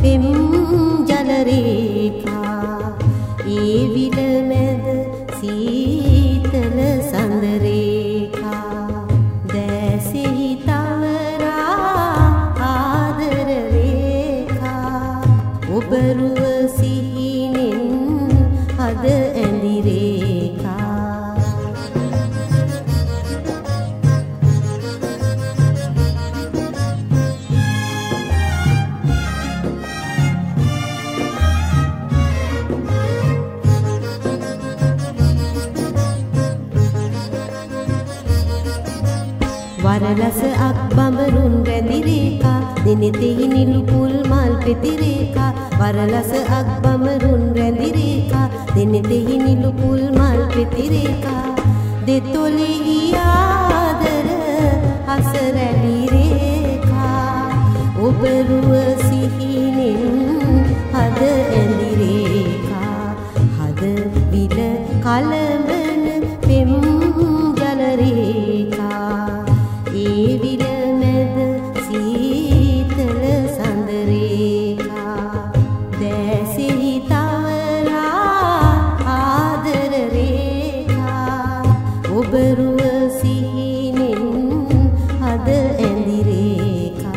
පෙම් ජල රේඛා ඒ විල මැද සීතල සඳ රේඛා දැසෙහි තවරා ආදර රේඛා ඔබ රුව සිහිනෙන් අද ඇඳි රේඛා වරලස අක් බඹරුන් රැඳි රේඛා දිනෙතෙහි නිලු පුල් මල් පෙති රේඛා වරලස අක් බඹරුන් රැඳි රේඛා දිනෙතෙහි නිලු පුල් මල් පෙති රේඛා දෙතොලෙහි ආදර හස රැලි රේඛා ඔබ රුව සිහිනෙන් හද ඇඳි රේඛා හද විල කලඹන පෙම් ජල රේඛා ඒ විල මැද සීතල සඳ රේඛා දැසෙහි තවරා ආදර රේඛා ඔබ රුව සිහිනෙන් හද ඇඳි රේඛා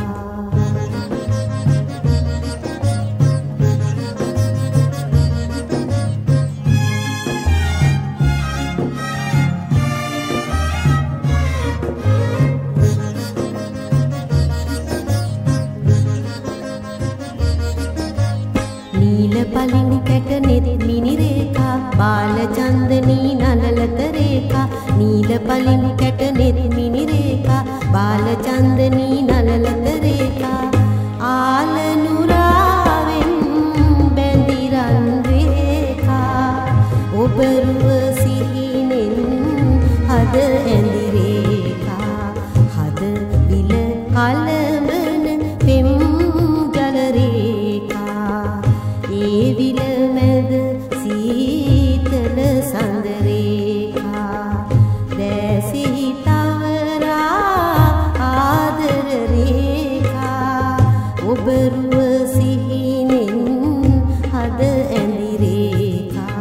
නීල පලිඟු කැට නෙත් මිනි රේඛා බාල චන්දනී නලලත රේඛා නීල පලිඟු කැට නෙත් මිනි රේඛා බාල චන්දනී නලලත රේඛා ආල නුරාවෙන් බැඳි රන් රේඛා ඔබ රුව සිහිනෙන් හද ඇඳි රේඛා හද විල කලඹන පෙම් ජල රේඛා ඒ විල මැද සීතල සඳ රේඛා දැසෙහි තවරා ආදර රේඛා ඔබ රුව සිහිනෙන් හද ඇඳි රේඛා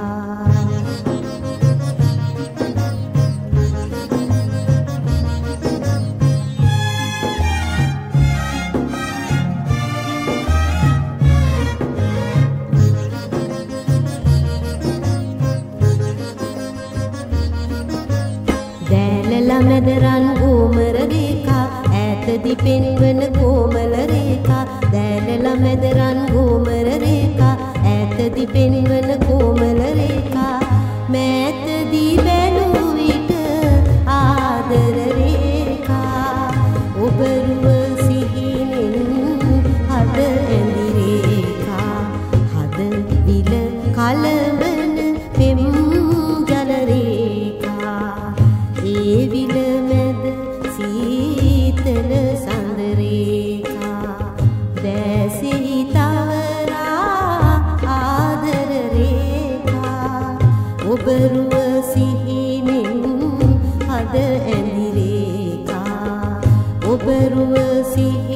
දැලල මැද රන් ගෝමර රේඛා ඈතදි පෙන්වන කොමල රේඛා දැලල මැද රන් ගෝමර රේඛා ඈතදි පෙන්වන කොමල රේඛා මෑතදි බැලූ විට ආදර රේඛා ඔබ රුව සිහිනෙන් හද ඇඳි රේඛා හද විල කලඹන පෙම් ජල රේඛා ඒ විල මැද සීතල සඳ රේඛා දැසෙහි තවරා ආදර රේඛා ඔබ රුව සිහිනෙන් හද ඇඳි රේඛා ඔබ රුව සිහිනෙන්